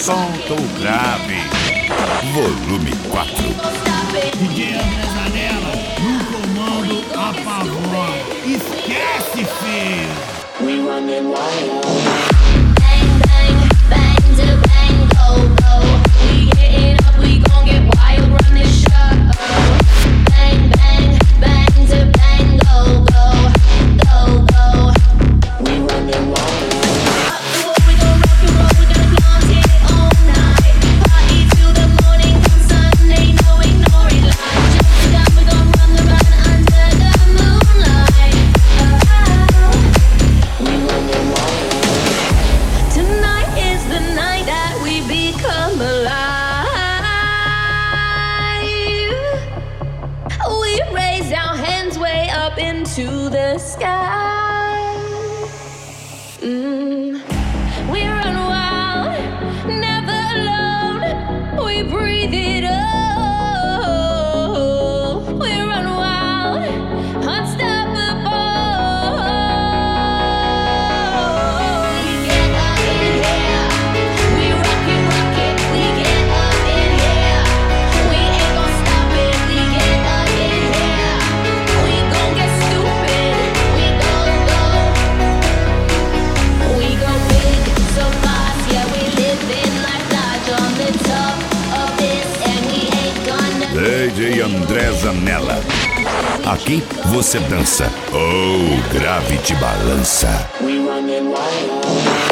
Solta o grave. Volume 4. DJ André Zanella, no comando apavora. Esquece, filho! We running wild. Bang, bang, bang to bang, go, go. We getting up, we gon' get wild, run this show. Bang, bang, bang to bang, go, go, go, go. We running wild. Up the wall, we gon' rock and roll, we gonna flaunt it all night. Party till the morning, come Sunday, no ignore it. Like jump the gun, we gon' run the run under the moonlight. We running wild. Tonight is the night that we become alive. We raise our hands way up into the sky. We run wild, never alone. We breathe it all. We run wild, unstoppable. We get up in here, we rock it, we get up in here. We ain't gon' stop it, we get up in here. We gon' get stupid, we gon' go. We go big, so fast, yeah, we living life large on the top of this, and we ain't gonna. DJ André Zanella. Aqui você dança. Oh, grave te balança. We running wild.